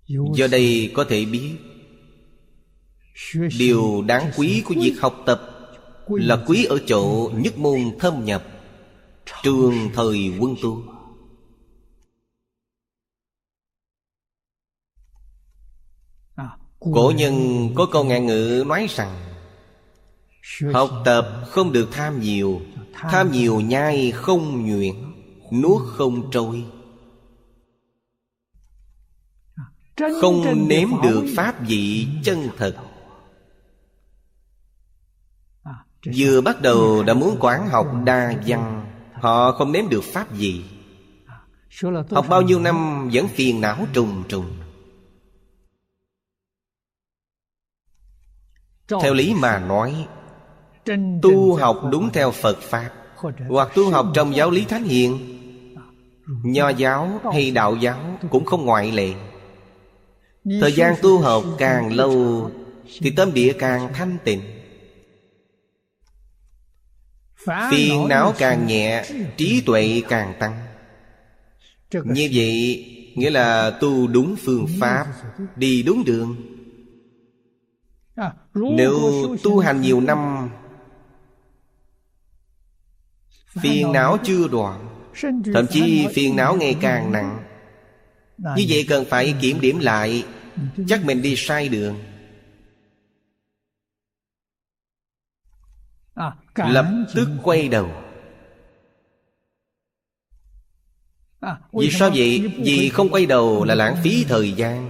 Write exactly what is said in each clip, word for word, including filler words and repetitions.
Do đây có thể biết điều đáng quý của việc học tập là quý ở chỗ nhất môn thâm nhập, trường thời quân tu. Cổ nhân có câu ngạn ngữ nói rằng học tập không được tham nhiều. Tham nhiều nhai không nhuyễn, nuốt không trôi. Không nếm được pháp vị chân thật. Vừa bắt đầu đã muốn quản học đa văn, họ không nếm được pháp vị. Học bao nhiêu năm vẫn phiền não trùng trùng. Theo lý mà nói, tu học đúng theo Phật Pháp, hoặc tu học trong giáo lý Thánh Hiền, Nho giáo hay Đạo giáo cũng không ngoại lệ. Thời gian tu học càng lâu thì tâm địa càng thanh tịnh, phiền não càng nhẹ, trí tuệ càng tăng. Như vậy nghĩa là tu đúng phương pháp, đi đúng đường. Nếu tu hành nhiều năm, phiền não chưa đoạn, thậm chí phiền não ngày càng nặng, như vậy cần phải kiểm điểm lại. Chắc mình đi sai đường, lập tức quay đầu. Vì sao vậy? Vì không quay đầu là lãng phí thời gian.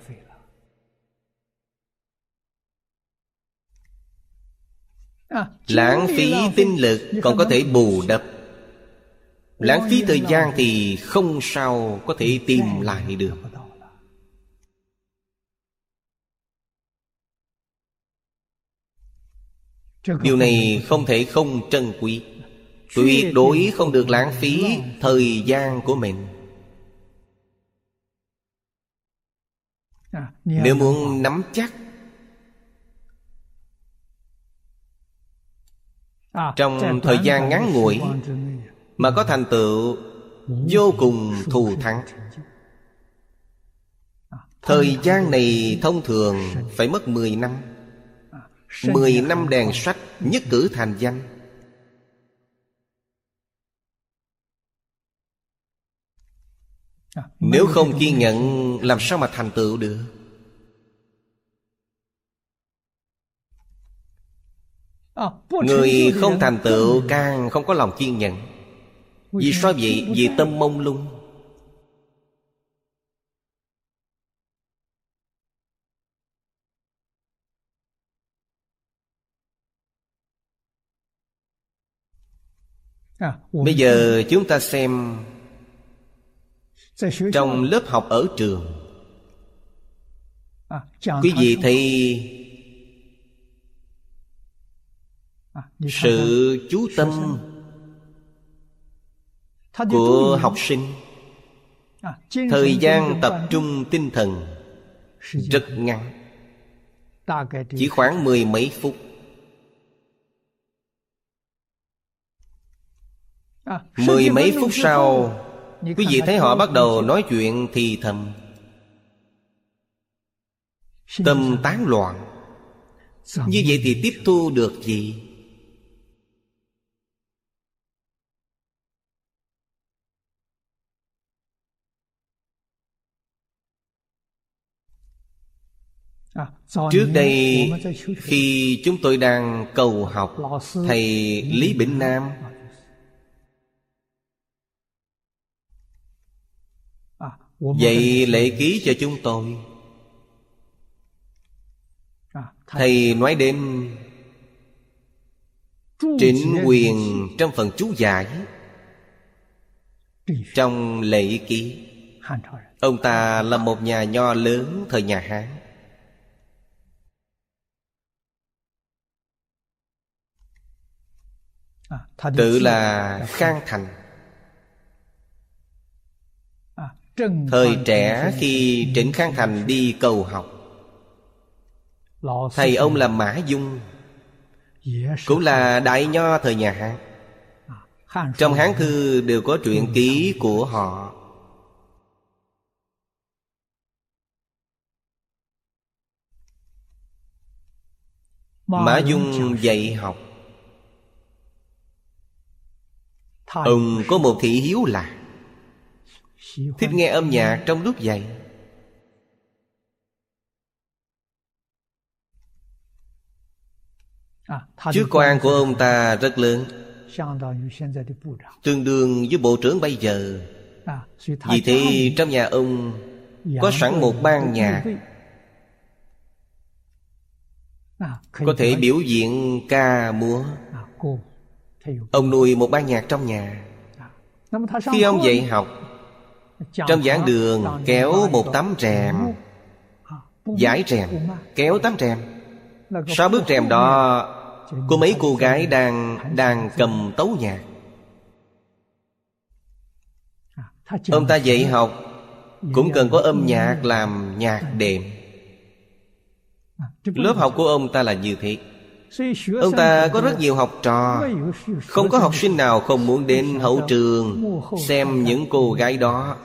Lãng phí tinh lực còn có thể bù đắp. Lãng phí thời gian thì không sao có thể tìm lại được. Điều này không thể không trân quý. Tuyệt đối không được lãng phí thời gian của mình. Nếu muốn nắm chắc, trong thời gian ngắn ngủi mà có thành tựu vô cùng thù thắng. Thời gian này thông thường phải mất mười năm. Mười năm đèn sách nhất cử thành danh. Nếu không kiên nhẫn làm sao mà thành tựu được? Người không thành tựu càng không có lòng kiên nhẫn. Vì sao vậy? Vì tâm mông lung. Bây giờ chúng ta xem trong lớp học ở trường, quý vị thấy sự chú tâm của học sinh, thời gian tập trung tinh thần rất ngắn, chỉ khoảng mười mấy phút. Mười mấy phút sau, quý vị thấy họ bắt đầu nói chuyện thì thầm, tâm tán loạn. Như vậy thì tiếp thu được gì? Trước đây khi chúng tôi đang cầu học thầy Lý Bỉnh Nam, dạy lễ ký cho chúng tôi. Thầy nói đến Trịnh Quyền trong phần chú giải trong lễ ký. Ông ta là một nhà nho lớn thời nhà Hán. Tự là Khang Thành. Thời trẻ khi Trịnh Khang Thành đi cầu học, thầy ông là Mã Dung, cũng là đại nho thời nhà Hán. Trong Hán thư đều có truyện ký của họ. Mã Dung dạy học. Ông có một thị hiếu là thích nghe âm nhạc trong lúc dạy. Chức quan của ông ta rất lớn, tương đương với bộ trưởng bây giờ. Vì thế trong nhà ông có sẵn một ban nhạc, có thể biểu diễn ca múa. Ông nuôi một ban nhạc trong nhà. Khi ông dạy học, trong giảng đường kéo một tấm rèm, giải rèm, kéo tấm rèm. Sau bức rèm đó có mấy cô gái đang đang cầm tấu nhạc. Ông ta dạy học cũng cần có âm nhạc làm nhạc đệm. Lớp học của ông ta là như thế. Ông ta có rất nhiều học trò. Không có học sinh nào không muốn đến hậu trường xem những cô gái đó.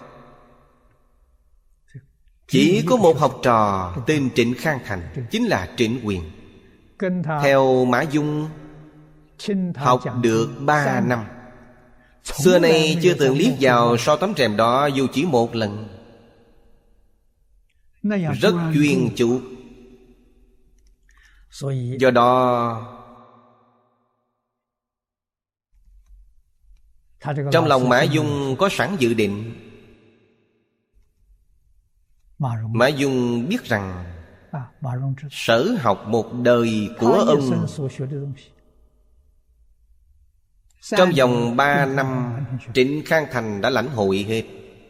Chỉ có một học trò tên Trịnh Khang Thành, chính là Trịnh Quyền. Theo Mã Dung học được ba năm. Xưa nay chưa từng liếc vào sau tấm rèm đó dù chỉ một lần. Rất chuyên chú. Do đó trong lòng Mã Dung có sẵn dự định. Mã Dung biết rằng sở học một đời của ông trong vòng ba năm Trịnh Khang Thành đã lãnh hội hết.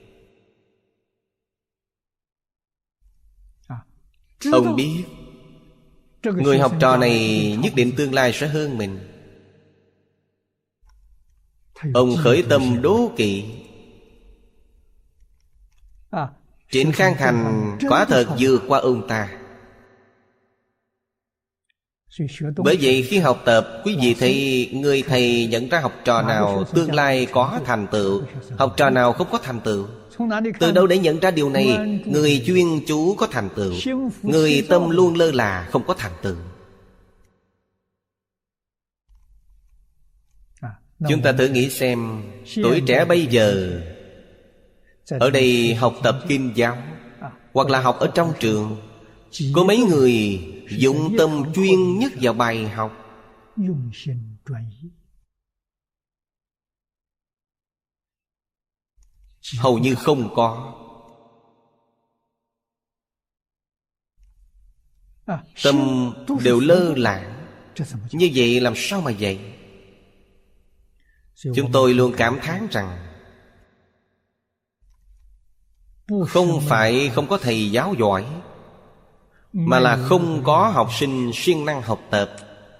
Ông biết người học trò này nhất định tương lai sẽ hơn mình. Ông khởi tâm đố kỵ. Trịnh Khang Thành quả thật vượt qua ông ta. Bởi vậy khi học tập, quý vị thấy người thầy nhận ra học trò nào tương lai có thành tựu, học trò nào không có thành tựu. Từ đâu để nhận ra điều này? Người chuyên chú có thành tựu, người tâm luôn lơ là không có thành tựu. Chúng ta thử nghĩ xem, tuổi trẻ bây giờ ở đây học tập kinh giáo, hoặc là học ở trong trường, có mấy người dụng tâm chuyên nhất vào bài học? Hầu như không có. Tâm đều lơ lảng. Như vậy làm sao mà vậy? Chúng tôi luôn cảm thán rằng không phải không có thầy giáo giỏi, mà là không có học sinh siêng năng học tập.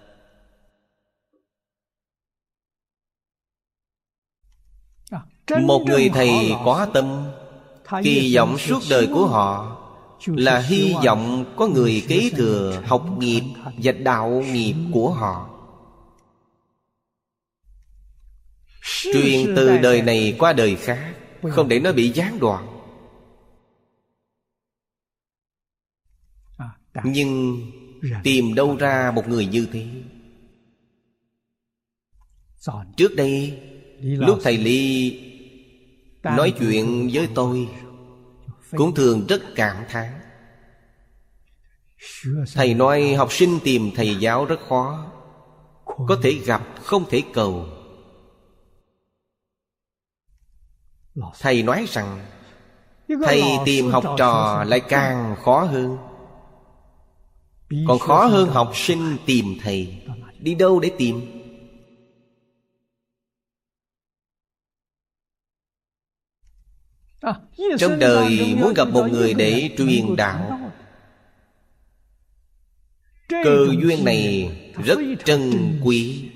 Một người thầy có tâm, kỳ vọng suốt đời của họ là hy vọng có người kế thừa học nghiệp và đạo nghiệp của họ, truyền từ đời này qua đời khác, không để nó bị gián đoạn. Nhưng tìm đâu ra một người như thế? Trước đây lúc thầy Lý nói chuyện với tôi, cũng thường rất cảm thán. Thầy nói học sinh tìm thầy giáo rất khó, có thể gặp không thể cầu. Thầy nói rằng thầy tìm học trò lại càng khó hơn. Còn khó hơn học sinh tìm thầy. Đi đâu để tìm? Trong đời muốn gặp một người để truyền đạo, cơ duyên này rất trân quý.